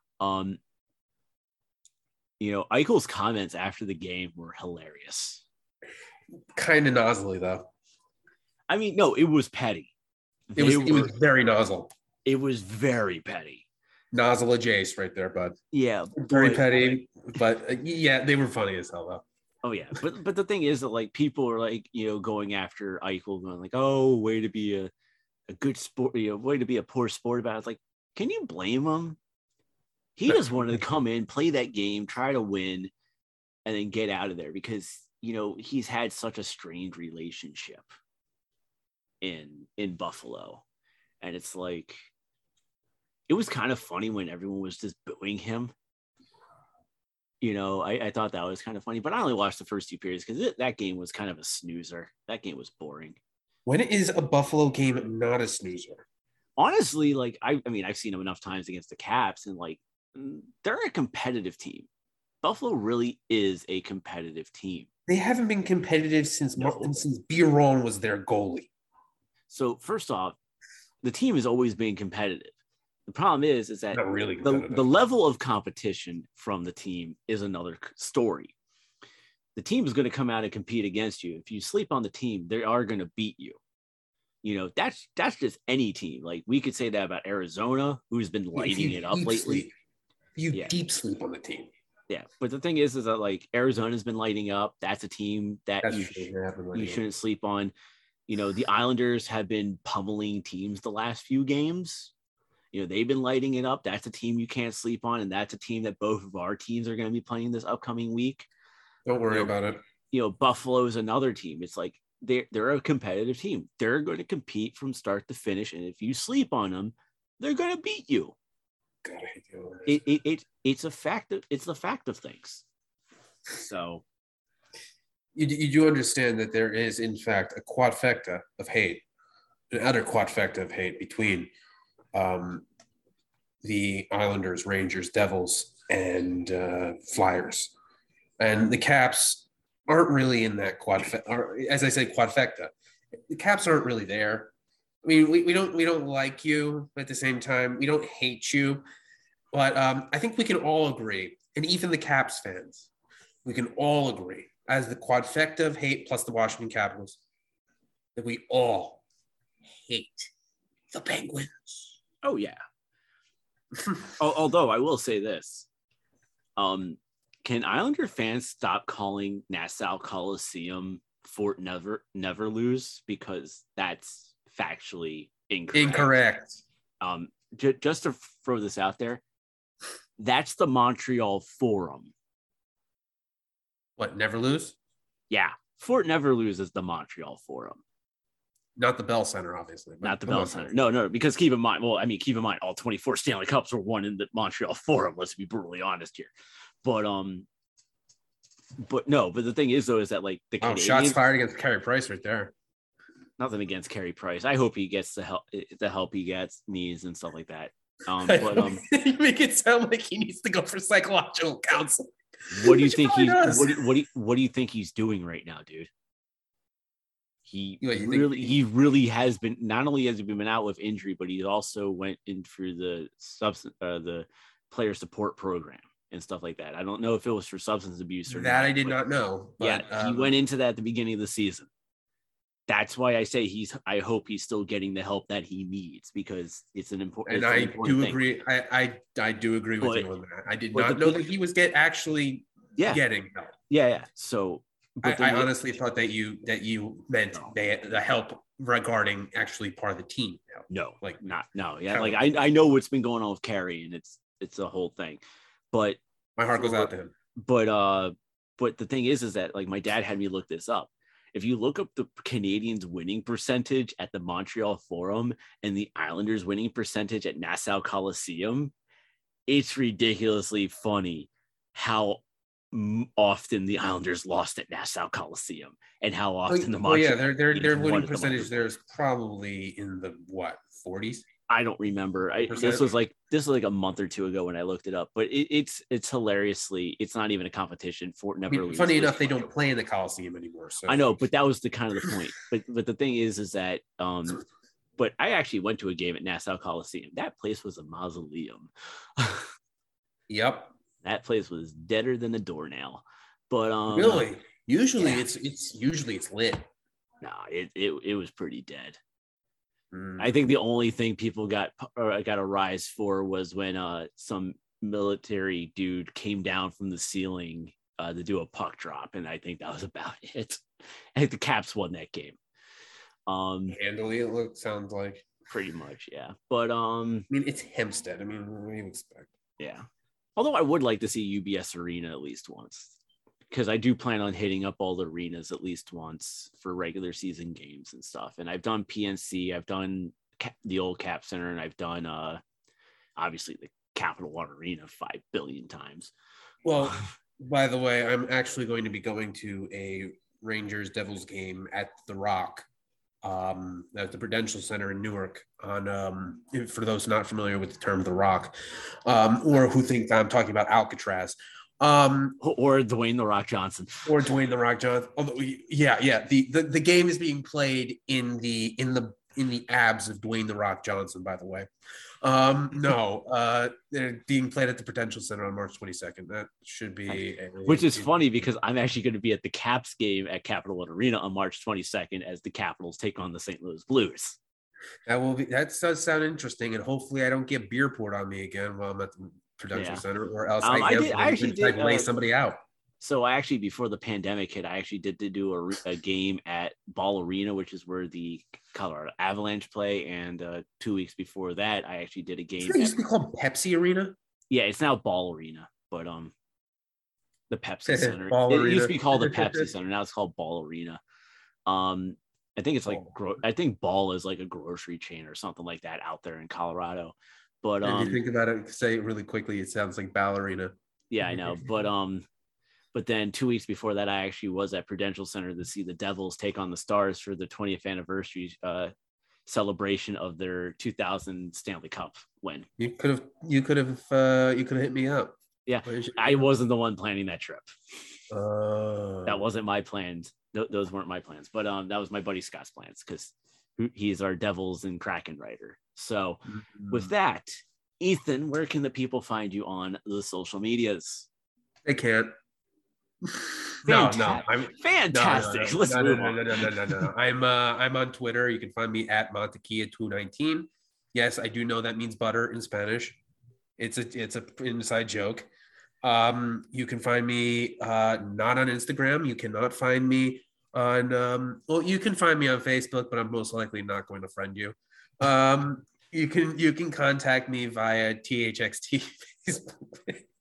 Eichel's comments after the game were hilarious. Kind of nozzly, though. I mean, no, it was petty. It was very nozzle. It was very petty. Nozzle a Jace right there, bud. Yeah. Very petty, but yeah, they were funny as hell, though. Oh, yeah. But the thing is that, like, people are, like, going after Eichel, going like, oh, way to be a good sport, way to be a poor sport about it. It's like, can you blame him? He just wanted to come in, play that game, try to win, and then get out of there because, he's had such a strained relationship in Buffalo. And it's like, it was kind of funny when everyone was just booing him. I thought that was kind of funny, but I only watched the first 2 periods because that game was kind of a snoozer. That game was boring. When is a Buffalo game not a snoozer? Honestly, like, I mean, I've seen them enough times against the Caps, and like, they're a competitive team. Buffalo really is a competitive team. They haven't been competitive since Biron was their goalie. So first off, the team has always been competitive. The problem is that not really the level of competition from the team is another story. The team is going to come out and compete against you. If you sleep on the team, they are going to beat you. That's just any team. Like, we could say that about Arizona, who's been lighting it up lately. Deep sleep on the team. Yeah, but the thing is that like Arizona's been lighting up. That's a team that you shouldn't sleep on. The Islanders have been pummeling teams the last few games. They've been lighting it up. That's a team you can't sleep on, and that's a team that both of our teams are going to be playing this upcoming week. Don't worry about it. Buffalo's another team. It's like they're a competitive team. They're going to compete from start to finish, and if you sleep on them, they're going to beat you. God, I hate you. It's a fact. It's the fact of things. So you do understand that there is, in fact, a quadfecta of hate, an utter quadfecta of hate between the Islanders, Rangers, Devils, and Flyers, and the Caps aren't really in that quadfecta. As I say, quadfecta. The Caps aren't really there. I mean, we don't like you, but at the same time, we don't hate you. But I think we can all agree, and even the Caps fans, we can all agree, as the quadfecta of hate plus the Washington Capitals, that we all hate the Penguins. Oh, yeah. Although I will say this. Can Islander fans stop calling Nassau Coliseum Fort Never Lose? Because that's factually incorrect. Just to throw this out there, that's the Montreal Forum. What, Never Lose? Yeah. Fort Never Lose is the Montreal Forum. Not the Bell Center, obviously. Not the Bell Center. No, because keep in mind, all 24 Stanley Cups were won in the Montreal Forum. Let's be brutally honest here. But the thing is, though, is that like the Canadians, shots fired against Carey Price right there. Nothing against Carey Price. I hope he gets the help he needs and stuff like that. You make it sound like he needs to go for psychological counseling. What do you think what do you think he's doing right now, dude? He really has been. Not only has he been out with injury, but he also went in through the player support program and stuff like that. I don't know if it was for substance abuse or that. not, I did not know. But, he went into that at the beginning of the season. That's why I say I hope he's still getting the help that he needs, because it's an important. And I do agree. I do agree with you on that. I did not know that he was getting help. Yeah. So. I honestly thought that you meant the help regarding actually part of the team. No. Yeah, like I know what's been going on with Carey, and it's a whole thing. But my heart goes out to him. But the thing is that like my dad had me look this up. If you look up the Canadiens winning percentage at the Montreal Forum and the Islanders winning percentage at Nassau Coliseum, it's ridiculously funny how often the Islanders lost at Nassau Coliseum and how often the Montreal their winning percentage there's probably in the 40s. I don't remember. This was like a month or two ago when I looked it up, but it's hilariously, it's not even a competition for never. Funny enough, they don't play in the Coliseum anymore. So I know, but that was the kind of the point. But the thing is that but I actually went to a game at Nassau Coliseum. That place was a mausoleum. Yep. That place was deader than a doornail. But really, usually it's lit. No, it was pretty dead. I think the only thing people got a rise for was when some military dude came down from the ceiling to do a puck drop, and I think that was about it. I think the Caps won that game. Handily, sounds like pretty much, yeah. But I mean, it's Hempstead. I mean, what do you expect? Yeah. Although I would like to see UBS Arena at least once, because I do plan on hitting up all the arenas at least once for regular season games and stuff. And I've done PNC, I've done the old Cap Center, and I've done obviously the Capital One Arena 5 billion times. Well, by the way, I'm actually going to be going to a Rangers Devils game at the Rock, at the Prudential Center in Newark, on for those not familiar with the term The Rock, or who think I'm talking about Alcatraz, or Dwayne The Rock Johnson, Although, the game is being played in the abs of Dwayne The Rock Johnson, by the way. They're being played at the Prudential Center on March 22nd. That should be which is funny because I'm actually going to be at the Caps game at Capital One Arena on March 22nd as the Capitals take on the St. Louis Blues. That does sound interesting, and hopefully I don't get beer poured on me again while I'm at the Prudential Center, or else I did lay somebody out. So I actually, before the pandemic hit, I actually did do a game at Ball Arena, which is where the Colorado Avalanche play. And 2 weeks before that, I actually did a game. It used to be called Pepsi Arena. Yeah, it's now Ball Arena, but the Pepsi Center. It used to be called the Pepsi Center. Now it's called Ball Arena. I think it's like I think Ball is like a grocery chain or something like that out there in Colorado. But if you think about it, say it really quickly, it sounds like ballerina. Yeah, I know, but then 2 weeks before that, I actually was at Prudential Center to see the Devils take on the Stars for the 20th anniversary celebration of their 2000 Stanley Cup win. You could have hit me up. Yeah, I wasn't the one planning that trip. That wasn't my plans. Those weren't my plans, but that was my buddy Scott's plans because he's our Devils and Kraken writer. So with that, Ethan, where can the people find you on the social medias? They can't. No. I'm fantastic. No. Let's move on. No. I'm on Twitter. You can find me at Montequilla219. Yes, I do know that means butter in Spanish. It's a inside joke. You can find me not on Instagram. You cannot find me on you can find me on Facebook, but I'm most likely not going to friend you. You can contact me via THXT Facebook page.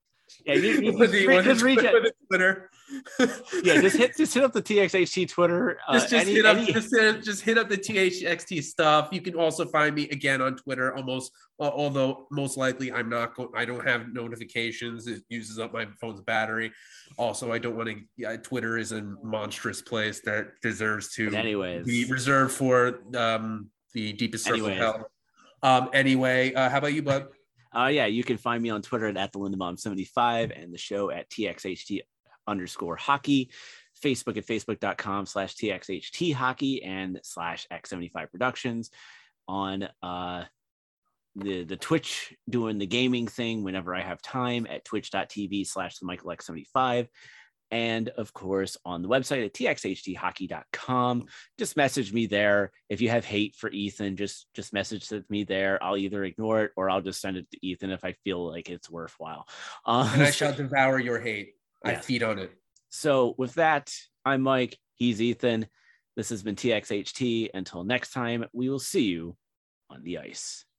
Yeah, you With the just reach out. with the Twitter. Yeah, just hit up the TXHT Twitter. Just hit up the THXT stuff. You can also find me again on Twitter. Although most likely I don't have notifications. It uses up my phone's battery. Also, I don't want to. Yeah, Twitter is a monstrous place that deserves to be reserved for the deepest circle of hell. Anyway, how about you, bud? Yeah, you can find me on Twitter at the Lindenbaum75 and the show at TXHT_hockey, Facebook at facebook.com/TXHT hockey and /X75 Productions, on the Twitch doing the gaming thing whenever I have time at twitch.tv/TheMichaelX75. And of course, on the website at txhthockey.com. Just message me there. If you have hate for Ethan, just message me there. I'll either ignore it or I'll just send it to Ethan if I feel like it's worthwhile. And I shall devour your hate. Yes. I feed on it. So with that, I'm Mike. He's Ethan. This has been TXHT. Until next time, we will see you on the ice.